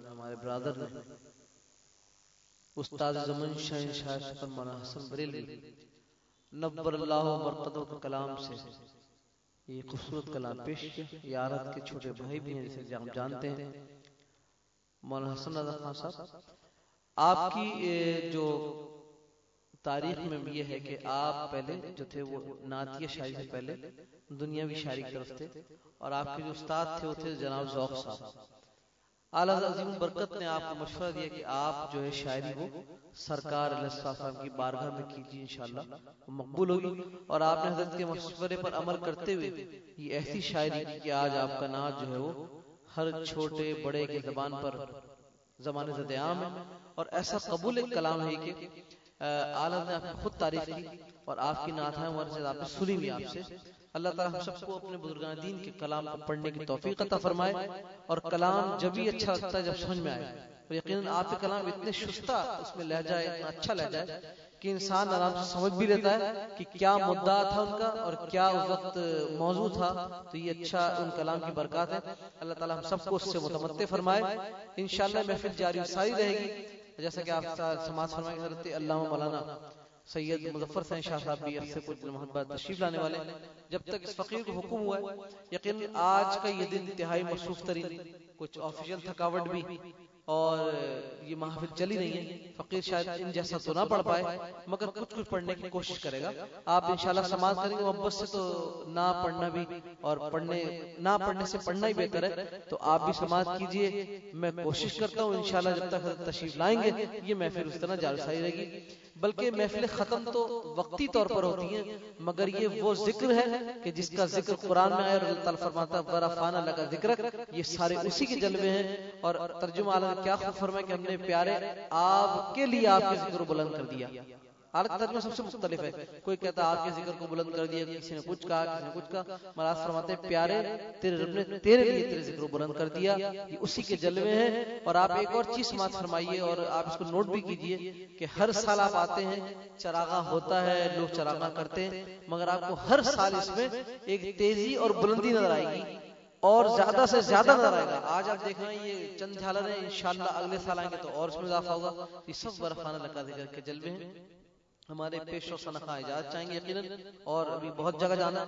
ہمارے برادر نے استاد زمن شاہ مولانا حسن بریلوی نبر اللہ مرقدہ کے کلام سے یہ خوبصورت کلام پیش کیا. یہ عارت کے چھوٹے بھائی بھی ہیں جسے ہم جانتے ہیں مولانا حسن رضا خان صاحب. آپ کی جو تاریخ میں یہ ہے کہ آپ پہلے جو تھے وہ نعتیہ شاعری سے پہلے دنیاوی شاعری کی طرف تھے اور آپ کے جو استاد تھے وہ تھے جناب ذوق صاحب. اعلیٰ عظیم برکت نے آپ کو مشورہ دیا کہ آپ جو ہے شاعری وہ سرکار علیہ السلام کی بارگاہ میں کیجیے انشاءاللہ وہ مقبول ہوگی. اور آپ نے حضرت کے مشورے پر عمل کرتے ہوئے یہ ایسی شاعری کی کہ آج آپ کا نعت جو ہے وہ ہر چھوٹے بڑے کی زبان پر زبان زد عام ہے اور ایسا قبول کلام ہے کہ اعلیٰ نے آپ کی خود تعریف کی اور آپ کی نعت ہے ہمارے سے آپ نے سنی بھی آپ سے. اللہ تعالیٰ ہم سب کو اپنے بزرگان دین کے کلام کو پڑھنے کی توفیق عطا فرمائے اور کلام جب ہی اچھا لگتا ہے جب سمجھ میں آئے. اور یقیناً آپ کے کلام اتنے شستہ اس میں لہجہ ہے اتنا اچھا لہجہ ہے کہ انسان آرام سے سمجھ بھی لیتا ہے کہ کیا مدعا تھا ان کا اور کیا اس وقت موضوع تھا. تو یہ اچھا ان کلام کی برکات ہے. اللہ تعالیٰ ہم سب کو اس سے متمتع فرمائے. انشاءاللہ محفل جاری ساری رہے گی جیسا کہ آپ سماعت فرمائے کہ حضرت علامہ مولانا سید مظفر حسین شاہ صاحب بھی عرصے کچھ محبت تشریف لانے والے. جب تک اس فقیر کو حکم ہوا ہے یقین آج کا یہ دن انتہائی مصروف ترین کچھ آفیشل تھکاوٹ بھی اور یہ محفل چلی نہیں ہے. فقیر شاید ان جیسا تو نہ پڑھ پائے مگر کچھ پڑھنے کی کوشش کرے گا. آپ انشاءاللہ سماعت کریں گے محبت سے تو نہ پڑھنا بھی اور نہ پڑھنے سے پڑھنا ہی بہتر ہے. تو آپ بھی سماعت کیجئے. میں کوشش کرتا ہوں انشاءاللہ جب تک حضرت تشریف لائیں گے یہ محفل اس طرح جاری ساری رہے گی. بلکہ محفل ختم تو وقتی طور پر ہوتی ہیں مگر یہ وہ ذکر ہے کہ جس کا ذکر قرآن میں آیا اور اللہ تعالیٰ فرماتا ہے ورفعنا لک ذکرک. یہ سارے اسی کے جلوے ہیں. اور ترجمہ اعلیٰ نے کیا خوب فرمایا کہ ہم نے پیارے آپ کے لیے آپ کے ذکر کو بلند کر دیا. اعلیٰ ترجمہ سب سے مختلف ہے. کوئی کہتا ہے آپ کے ذکر کو بلند کر دیا, کسی نے کچھ کہا کسی نے کچھ کہا. مراز فرماتے ہیں پیارے تیرے رب نے تیرے لیے تیرے ذکر کو بلند کر دیا. یہ اسی کے جلوے ہیں. اور آپ ایک اور چیز سماعت فرمائیے اور آپ اس کو نوٹ بھی کیجئے کہ ہر سال آپ آتے ہیں چراغاں ہوتا ہے لوگ چراغاں کرتے ہیں مگر آپ کو ہر سال اس میں ایک تیزی اور بلندی نظر آئے گی اور زیادہ سے زیادہ نظر آئے گا. آج آپ دیکھ رہے ہیں یہ چند جھالر ہیں انشاءاللہ اگلے سال آئیں گے تو اور اس میں اضافہ ہوگا. یہ سب ورفعنا لک ذکرک کے جلوے ہیں. ہمارے پیش و سنخاں اجازت چاہیں گے یقیناً اور ابھی بہت جگہ جانا.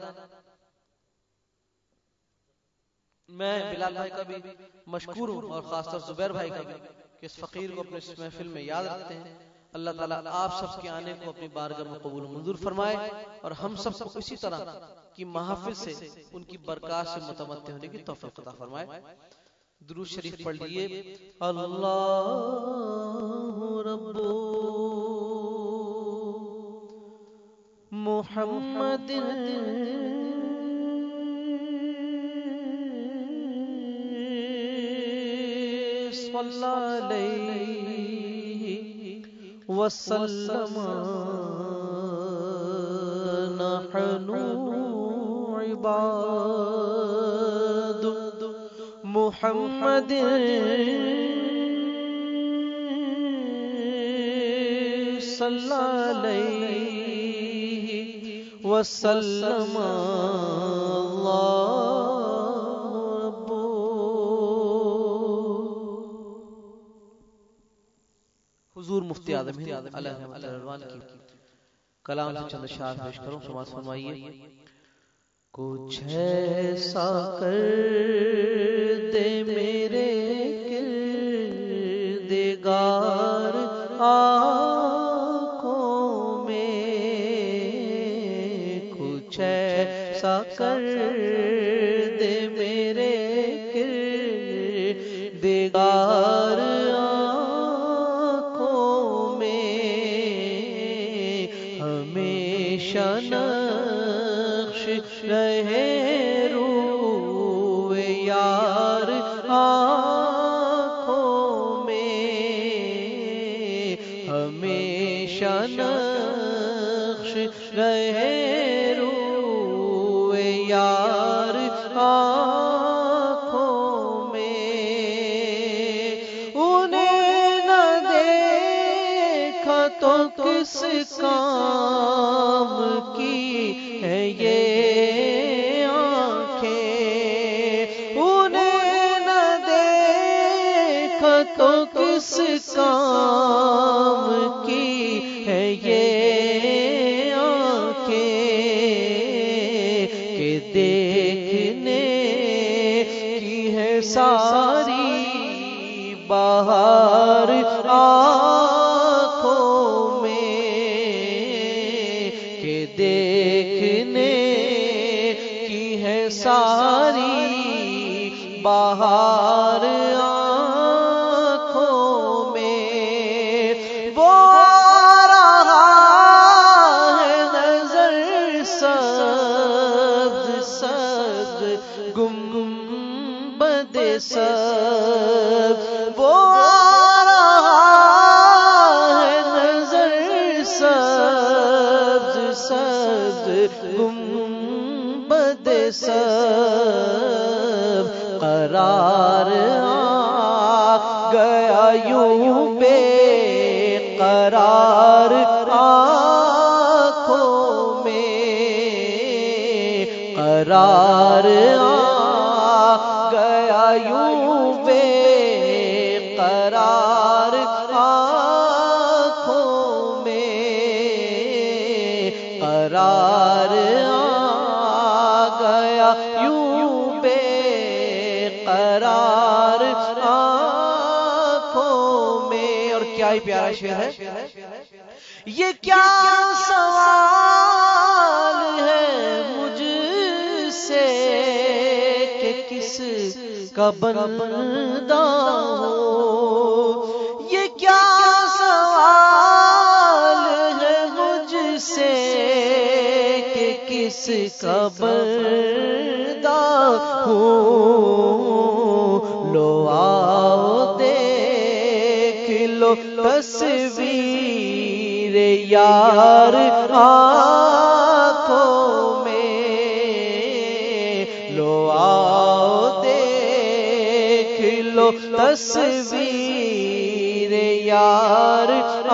میں بلال بھائی کا بھی مشکور ہوں اور خاص طور زبیر بھائی کا بھی کہ اس فقیر کو اپنے اس محفل میں یاد رکھتے ہیں. اللہ تعالیٰ آپ سب کے آنے کو اپنی بارگاہ میں قبول و منظور فرمائے اور ہم سب کو اسی طرح کی محافل سے ان کی برکات سے متمتع ہونے کی توفیق عطا فرمائے. درود شریف پڑھ لیجئے. اللہ رب محمد صلی علیہ وسلم نحن عباد محمد صلی علیہ وسلم. حضور مفتی اعظم ہند علیہ رحمۃ کی کلام سے چند اشعار پیش کروں. سماعت فرمائیے. کچھ ایسا کر دے میرے کردگار آنکھوں میں, کچھ ایسا کر دے میرے کردگار آنکھوں میں, ہمیشہ نقش رہے روح یار آنکھوں میں, ہمیشہ نقش رہے روح یار آنکھوں میں. انہیں نہ دیکھا تو کس کام کی ہے یہ آنکھیں, انہیں نہ دیکھا تو کس کام کی ہے یہ آنکھیں کہ دیکھنے کی ہے ساری بہار آنکھوں میں کہ دیکھنے کی ہے ساری بہار آنکھوں میں وہ آ رہا ہے نظر سبز سبز گنبد سبز وہ آ رہا ہے نظر سبز سبز گنبد سبز قرار آ گیا یوں بے قرار آنکھوں میں قرار آ گیا یوں بے قرار آنکھوں میں قرار آ گیا یوں بے قرار آنکھوں میں. اور کیا ہی پیارا شعر ہے. یہ کیا سوال ہے مجھ سے کہ کس کا بندہ ہو. یہ کیا سوال ہے مجھ سے کہ کس کا بندہ ہو. لو آؤ دیکھ لو تصویر یار آنکھوں میں. لو آؤ دیکھ لو تصویر یار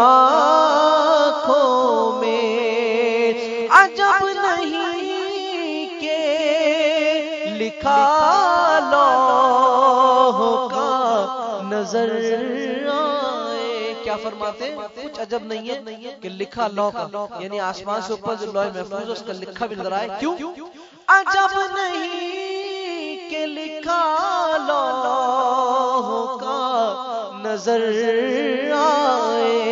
آنکھوں میں. عجب نہیں کہ لکھا لوح کا نظر آئے. کیا فرماتے ہیں؟ کچھ عجب نہیں ہے کہ لکھا لوح کا، یعنی آسمان سے اوپر جو لوح محفوظ ہے اس کا لکھا بھی نظر آئے. کیوں؟ عجب نہیں کہ لکھا لوح کا نظر آئے.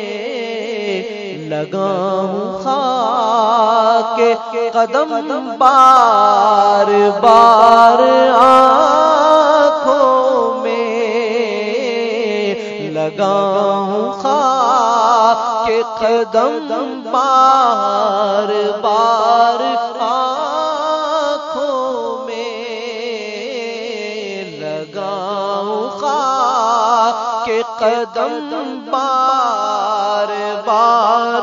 لگاؤں خاک قدم بار بار آنکھوں میں. لگاؤں خاک قدم بار بار آنکھوں میں. لگاؤں خاک قدم بار بار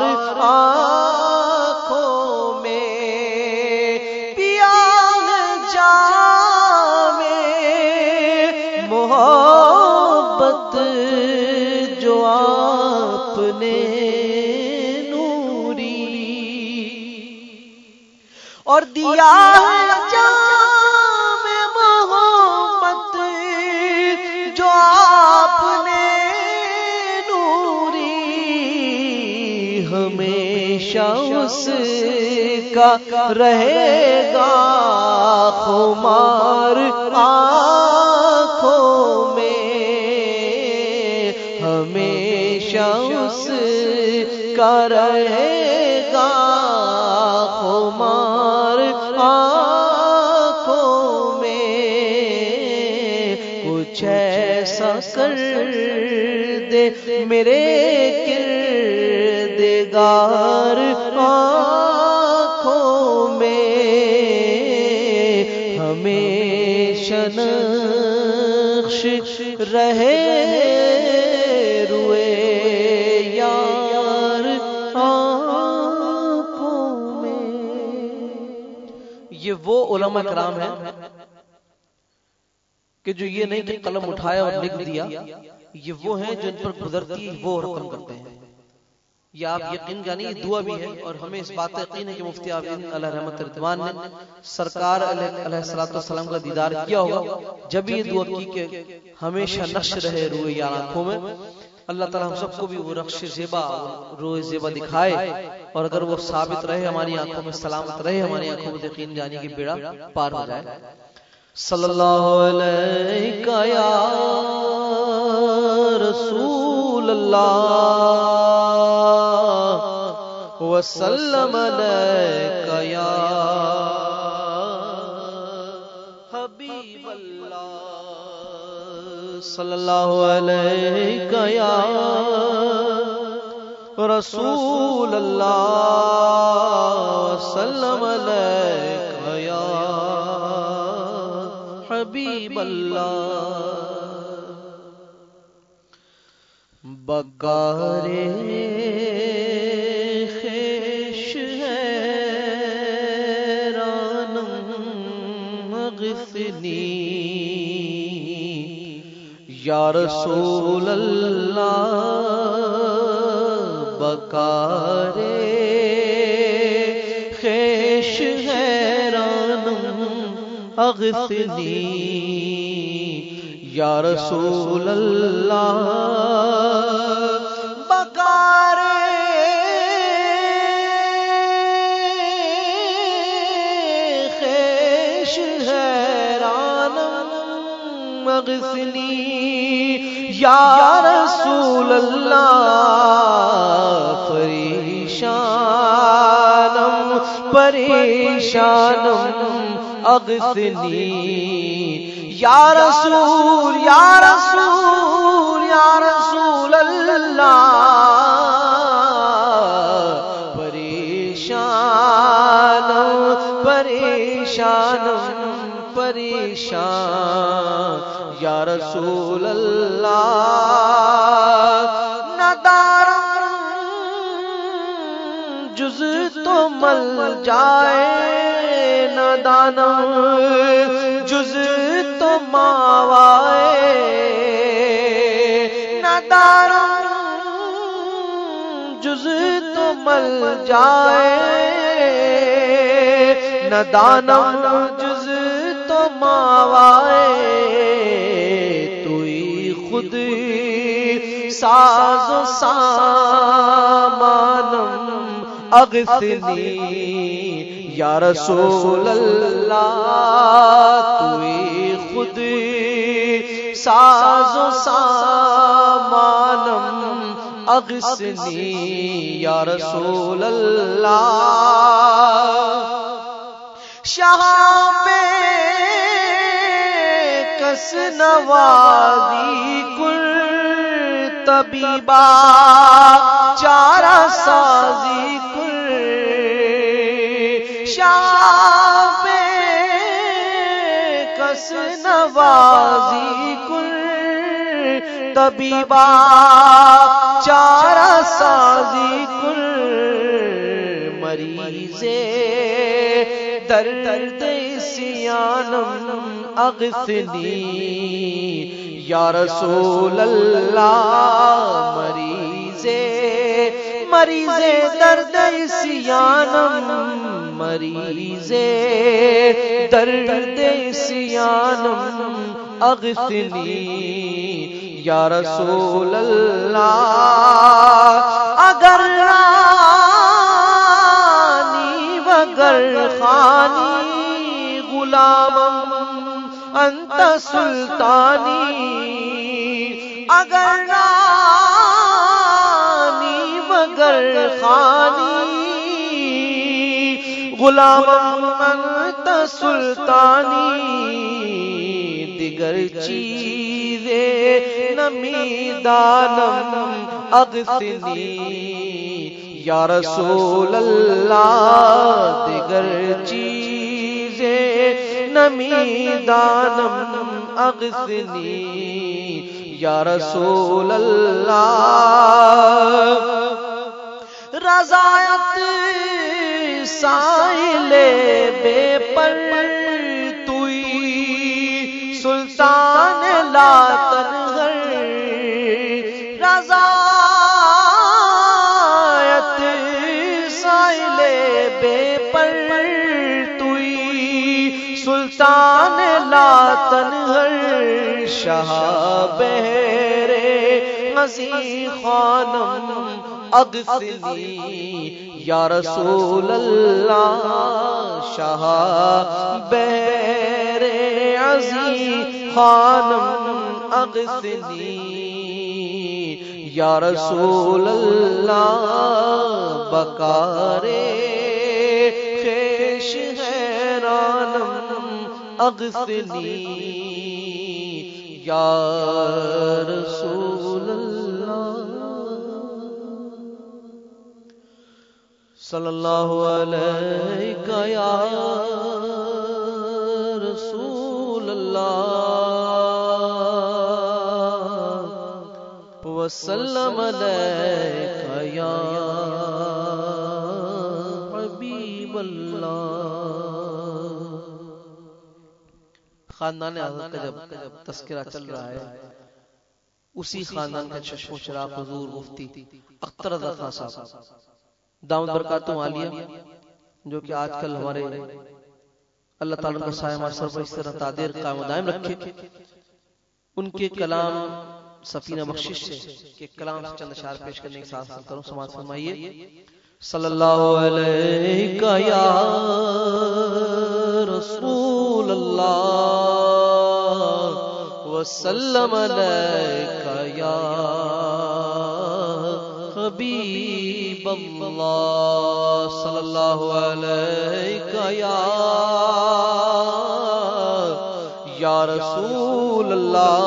آنکھوں میں. پیا جام محبت جو آپ نے نوری اور دیا جام محبت جو آپ نے نوری. ہمیشہ اس کا رہے گا خمار آنکھوں میں. ہمیشہ اس کا رہے گا خمار آنکھوں میں. کچھ ایسا کر دے میرے کردگار آنکھوں میں. ہمیشہ نقش رہے روئے یار آنکھوں میں. یہ وہ علماء کرام ہیں کہ جو یہ نہیں کہ قلم اٹھایا اور لکھ دیا. یہ وہ ہیں جو ان پر گزرتی وہ رقم کرتے ہیں. یہ آپ یقین جانیں یہ دعا بھی ہے، اور ہمیں اس بات یقین ہے کہ مفتی عابدین علیہ رحمت رضوان نے سرکار علیہ الصلوۃ والسلام کا دیدار کیا ہوگا، جب یہ دعا کی کہ ہمیشہ نقش رہے روئے یار آنکھوں میں۔ اللہ تعالیٰ ہم سب کو بھی وہ رخش زیبا روئے زیبا دکھائے، اور اگر وہ ثابت رہے ہماری آنکھوں میں، سلامت رہے ہماری آنکھوں میں، یقین جانیے کہ بیڑا پار ہو جائے۔ صلی اللہ علیہ یا رسول اللہ وسلم علیک یا حبیب اللہ، صلی اللہ علیہ یا رسول اللہ وسلم علیک یا حبیب اللہ۔ بکارے خیش حیرانم اغثنی یا رسول اللہ، بکارے خیش حیرانم اغثنی یا رسول اللہ، بکارے خیش حیرانم اغثنی یا رسول اللہ، پریشانم پریشانم اغثنی یا رسول یا رسول یا رسول اللہ، پریشانم پریشانم پریشان یا رسول اللہ، ندارم جز تو مل جائے، ندانم جز تو ماوائے، ندارم جز تو مل جائے، ندانم جز تو ماوائے، توئی خود ساز و سامانم اغثنی یا رسول اللہ، توئی خود ساز و سامانم اغثنی یا رسول اللہ، شہاں پہ کس نوازی کل طبیبہ چارہ سازی کل، شاہ پہ کس نوازی کل طبیبہ چارہ سازی کل، مریضے درد سیانم اغثنی یا رسول اللہ، مریضے درد سیانم، مریضے درد سیانم اغثنی یا رسول اللہ، اگر رانی وگر خانی غلامم انت سلطانی، اگر رانی وگر خانی غلامم انت سلطانی، دیگر چیزیں نمی دانم اغثنی یا رسول اللہ، دیگر چیزیں نمی دانم اغثنی یا رسول اللہ، رضایت سائل بے پر توئی سلطان لا تنہر، رضایت تنہر شاہ بہرے غزی خانم اغثنی یا رسول اللہ شاہ بہرے غزی خانم اغثنی یا رسول اللہ بکارے خیش حیرانم اغثنی یا رسول اللہ صلی اللہ علیہ یا رسول اللہ وسلم علیہ یا حبیب اللہ۔ خاندان حضرت کا جب تذکرہ چل رہا ہے، اسی خاندان کا چشم و چراغ حضور مفتی اختر رضا خان صاحب دامت برکاتہم عالیہ، جو کہ آج کل ہمارے اللہ تعالیٰ کا سایہ ہمارے سر پر اس طرح تعدیر قائم و دائم رکھے، ان کے کلام سفینہ بخشش سے کہ کلام سے چند اشعار پیش کرنے کے ساتھ کروں، سماعت فرمائیے۔ صلی اللہ علیہ یا رسول اللہ وسلم علیہ یا حبیب اللہ صلی اللہ علیہ یا رسول اللہ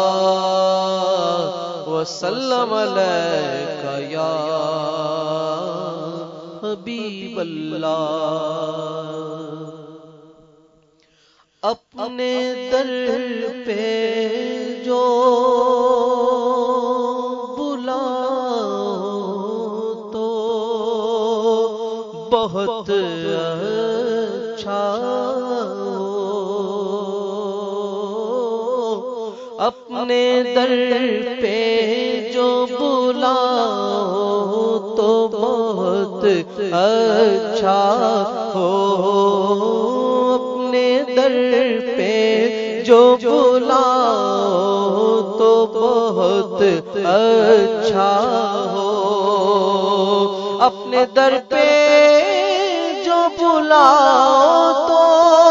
وسلم علیہ یا حبیب اللہ۔ اپنے در پہ جو بلاؤ تو بہت اچھا اپنے در پہ جو بلاؤ تو بہت اچھا ہو، اپنے در پہ جو بلاؤ تو بہت اچھا ہو، اپنے در پہ جو بلاؤ تو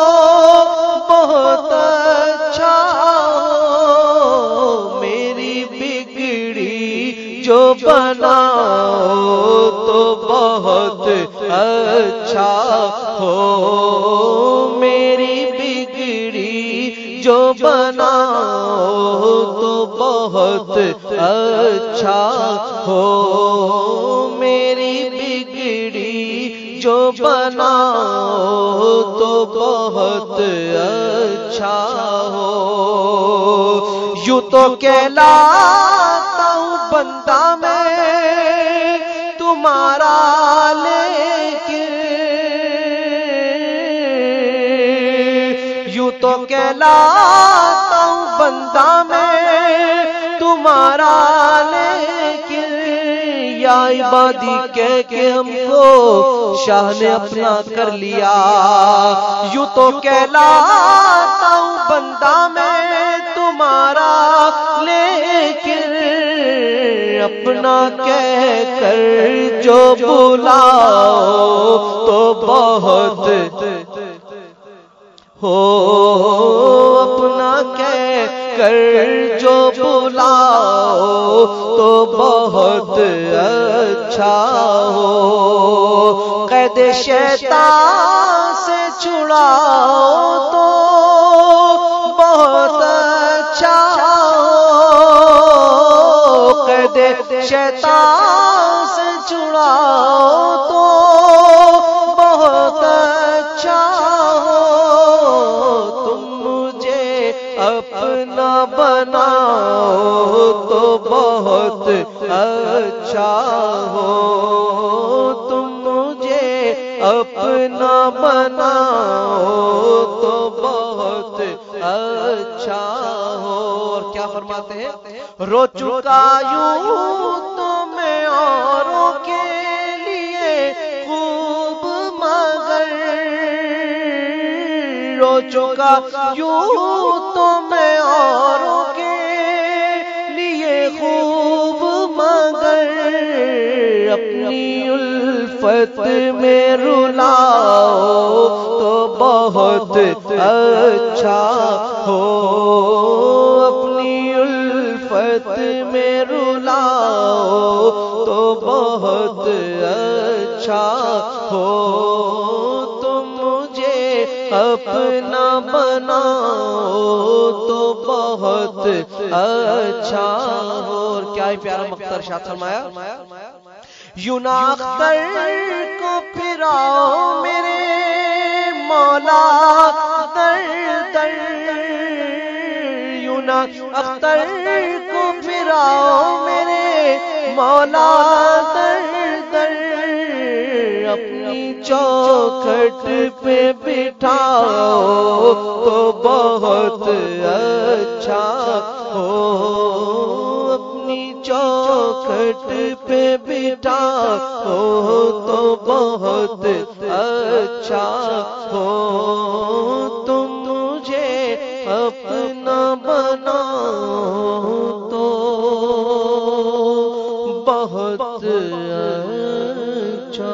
بہت اچھا ہو، میری بگڑی جو بناؤ تو بہت اچھا ہو، میری بگڑی جو بناؤ تو بہت اچھا ہو، میری بگڑی جو بناؤ تو بہت اچھا ہو۔ یوں تو کہلاتا ہوں بندہ میں تمہارا، لیکن یوں تو کہلاتا ہوں بندہ میں تمہارا، لیکن یا عبادی کہہ کے ہم کو شاہ نے اپنا کر لیا۔ یوں تو کہلاتا ہوں بندہ میں تمہارا، لیکن اپنا کہہ کر جو بلاؤ تو بہت ہو، اپنا کہہ کر جو بلاؤ تو بہت اچھا ہو، قید شیطان سے چھڑاؤ تو بہت اچھا ہو، قید شیطان سے چھڑاؤ تو بہت اچھا ہو، تم مجھے اپنا بناؤ تو بہت اچھا ہو، تم مجھے اپنا بناؤ تو بہت اچھا ہو۔ اور کیا فرماتے ہیں؟ رو چکا یوں تو میں اوروں کے لیے خوب، مگر رو چکا یوں تو اوروں کے لیے خوب مگر اپنی الفت میں رلاؤ تو بہت اچھا ہو، اپنی الفت میں رلاؤ تو بہت اچھا ہو، تم مجھے اپنا بناؤ تو بہت اچھا ہو۔ اور کیا ہی پیارا مقطع ارشاد فرمایا، یوں نہ اختر کو پھراؤ میرے مولا در در، یوں نہ اختر کو پھراؤ میرے مولا در در، اپنی چوکھٹ پہ بٹھاؤ تو بہت اچھا ہو، اپنی چوکھٹ پہ بٹھاؤ تو بہت اچھا ہو، تم مجھے اپنا بناؤ تو بہت اچھا۔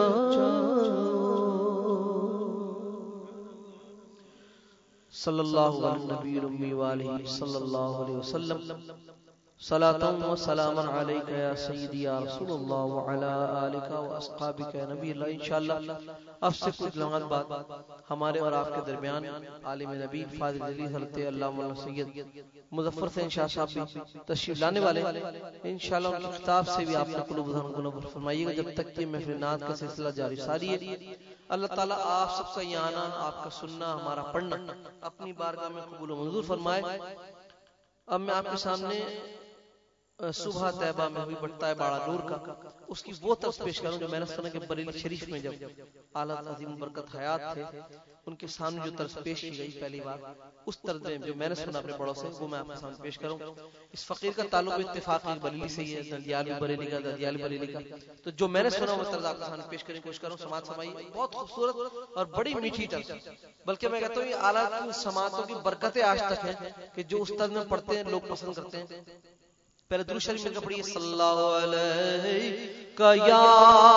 صلی اللہ علیہ نبی الامی والہ صلی اللہ علیہ وسلم، صلاۃ و سلام علیک یا سیدی یا رسول اللہ وعلی آلک و اصحابک یا نبی اللہ۔ انشاءاللہ اب سے کچھ لمحات بعد ہمارے اور آپ کے درمیان عالم نبی فاضل جلیل حضرت علامہ سید مظفر حسین شاہ صاحب بھی تشریف لانے والے ہیں۔ انشاءاللہ ان کی کتاب سے بھی آپ نے قلوب اذہان منور فرمائیے گا جب تک کہ محفل نعت کا سلسلہ جاری ساری ہے۔ اللہ تعالیٰ آپ سب کا یہ آنا، آپ کا سننا، ہمارا پڑھنا اپنی بارگاہ میں قبول و منظور فرمائے۔ اب میں آپ کے سامنے صبح طیبہ میں ہوئی بٹتا ہے باڑا نور کا اس کی وہ طرز پیش کروں جو میں نے سنا کہ بریلی شریف میں جب اعلیٰ عظیم برکت حیات تھے ان کے سامنے جو طرز پیش کی گئی پہلی بار، اس طرز میں جو میں نے سنا اپنے بڑوں سے وہ میں آپ کے سامنے پیش کروں۔ اس فقیر کا تعلق اتفاقی بریلی سے ہی ہے، دندیال بریلی کا، دندیال بریلی کا، تو جو میں نے سنا وہ طرز آپ کے سامنے پیش کرنے کی کوشش کروں۔ سماعت فرمائیے، بہت خوبصورت اور بڑی میٹھی طرز، بلکہ میں کہتا ہوں یہ اعلیٰ سماعتوں کی برکتیں آج تک ہیں کہ جو اس طرز میں پڑھتے ہیں لوگ پسند کرتے ہیں۔ پہلے درود شریف مل کر پڑھیے، صلی اللہ علیہ یا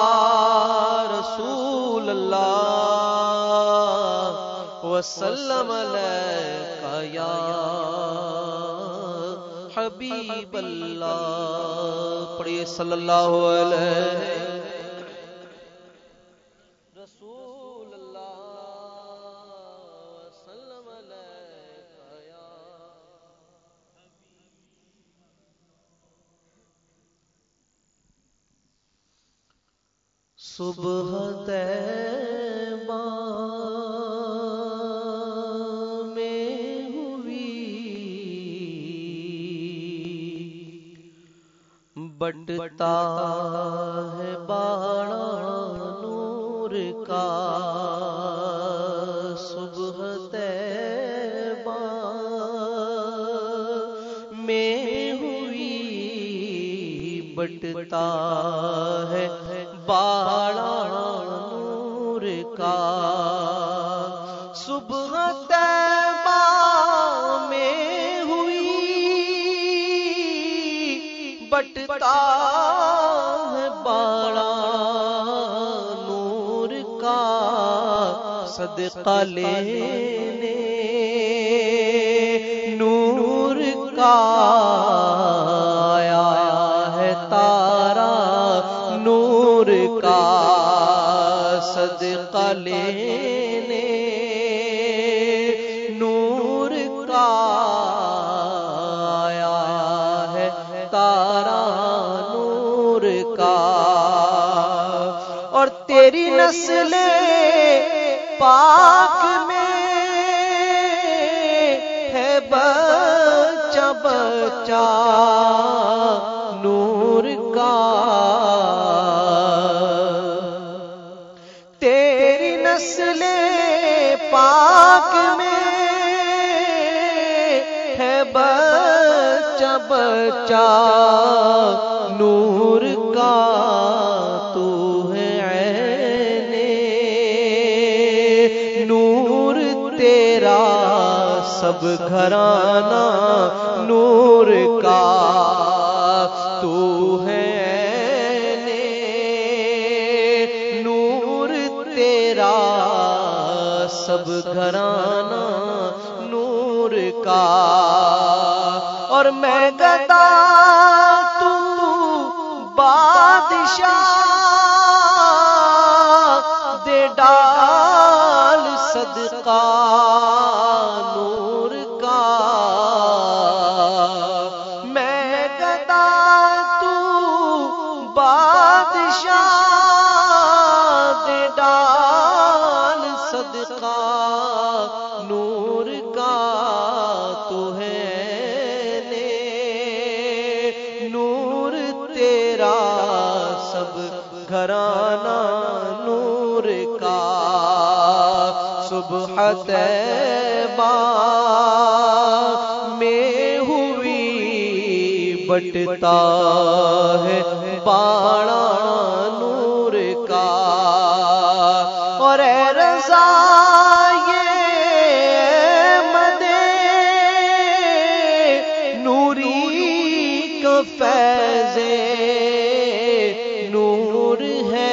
رسول اللہ وسلم علیہ یا حبیب اللہ، پڑھیے صلی اللہ علیہ رسول اللہ وسلم علیہ یا صبح طیبہ میں ہوئی بٹتا ہے باڑا نور کا، صبح طیبہ میں ہوئی بٹتا ہے باڑا نور کا، صبح طیبہ میں ہوئی بٹتا ہے باڑا نور کا، صدقہ لینے نور کا آیا ہے تارا نور کا، صدقہ لینے نور کا آیا ہے تارا نور کا، اور تیری نسل پاک میں ہے بچہ بچہ نور کا، تیری نسل پاک میں ہے بچہ بچہ نور کا، تو ہے عین نور تیرا سب گھرانہ نور کا تو ہے نور تیرا سب گھرانہ نور کا اور میں گدا تو بادشاہ دے ڈال صدقہ نور کا میں گدا تو بادشاہ دے ڈال صدقہ نور کا تو ہے نور تیرا سب گھرانہ نور کا صبح طیبہ میں ہوئی بٹتا ہے باڑا نور کا اور اے رضا یہ مدے نوری کا فیض نور ہے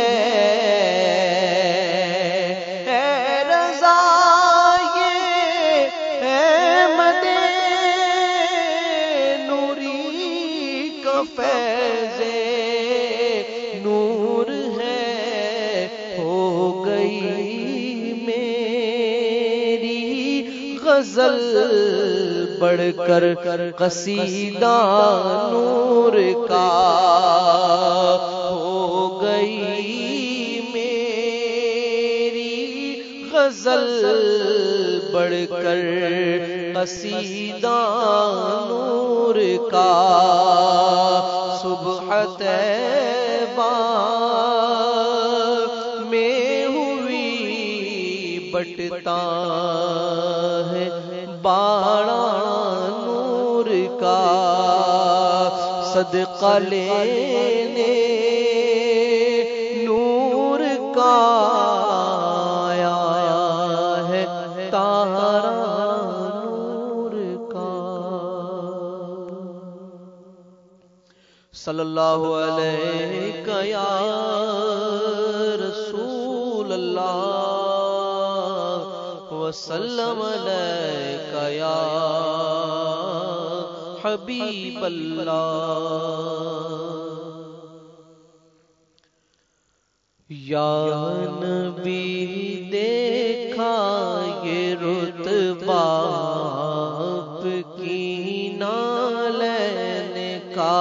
فیض نور ہے ہو گئی میری غزل بڑھ کر قصیدہ نور کا ہو گئی میری غزل بڑھ کر قصیدہ نور کا صبح طیبہ میں ہوئی بٹتا ہے باڑا نور کا صدقہ لینے نور کا آیا ہے تارا صلی اللہ علیہ یا رسول اللہ وسلم علیک یا حبیب اللہ یا نبی دیکھا یہ رتبہ آپ کی نالین کا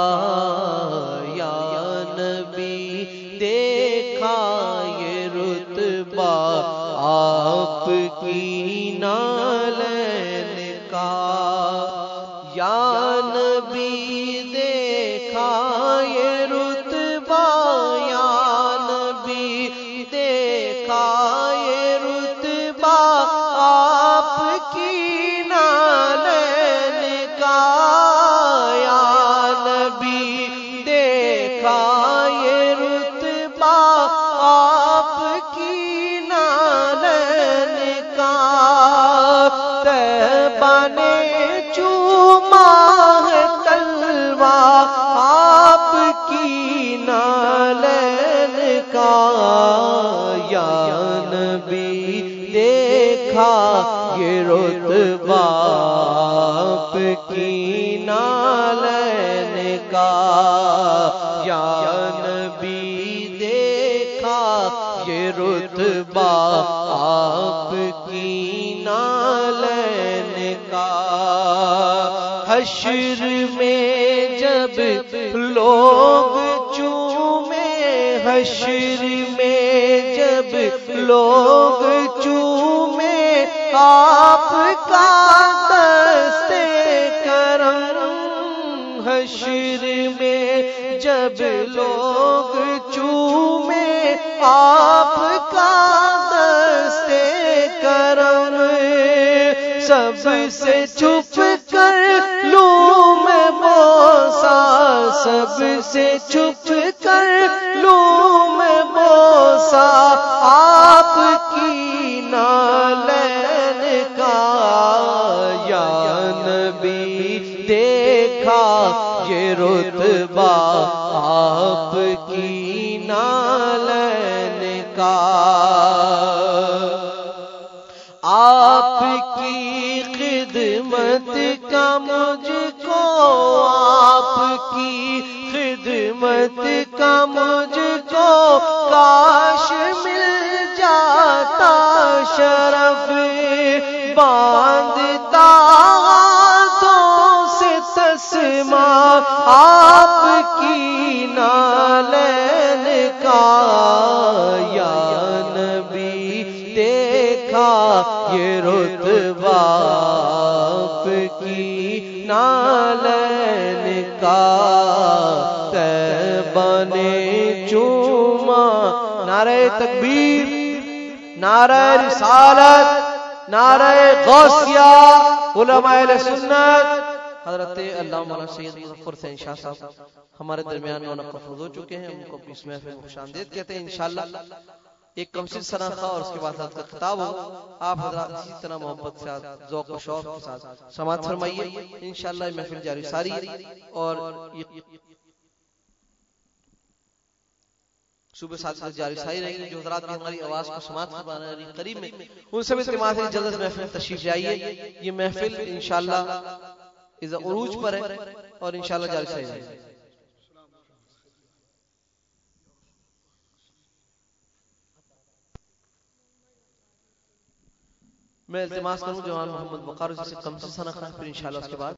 آپ کی نالین کا یا نبی دیکھا یہ رتبہ یا نبی دیکھا یہ رتبہ آپ کی نالین کا یا نبی دیکھا یہ رتبہ آپ کی نے چوما ہے تلوا آپ کی نالین کا یا نبی دیکھا یہ رتبہ آپ کی نالین کا یا نبی دیکھا یہ رتبہ آپ کی نالین کا حشر میں جب لوگ چومے حشر میں جب لوگ چومے آپ کا دستے کرم حشر میں جب لوگ چومے آپ کا دستے کرم سب سے چھپ کر لوں میں بوسا سب سے چھپ کر لوں میں بوسا آپ کی نالین کا یا آپ کی نالین کا، آپ کی خدمت کا مجھ کو، آپ کی خدمت کا مجھ کو کاش مل جاتا شرف، باندھتا ہاتھوں سے تسمہ آپ کی نالین کا، یا نبی دیکھا یہ رتبہ آپ کی نالین کا، طیبہ نے چوما، نعرہ تکبیر، نعرہ رسالت، نعرہ غوثیہ، علماء اہل سنت، حضرت علامہ مولانا سید مظفر حسین شاہ صاحب ہمارے درمیان میں منعقد ہو چکے ہیں، ان کو اس محفل میں خوش آمدید کہتے ہیں۔ انشاءاللہ ایک کمسل سناخہ اور اس کے بعد حضرت کا خطاب ہو، آپ حضرات اسی طرح محبت سے ذوق و شوق کے ساتھ سماعت فرمائیے۔ انشاءاللہ یہ محفل جاری ساری اور صبح 7 بجے جاری ساری رہیں گی۔ جو حضرات بھی ہماری آواز کو سماعت فرمانے والی قریب میں ان سے بھی التماس ہے جلد محفل تشریف لائیے۔ یہ محفل انشاءاللہ اذا عروج پر ہے اور انشاءاللہ جاری ساری رہے گی۔ میں التماس کروں جوان محمد وقار سے کم سے سنخہ، پھر انشاءاللہ اس کے بعد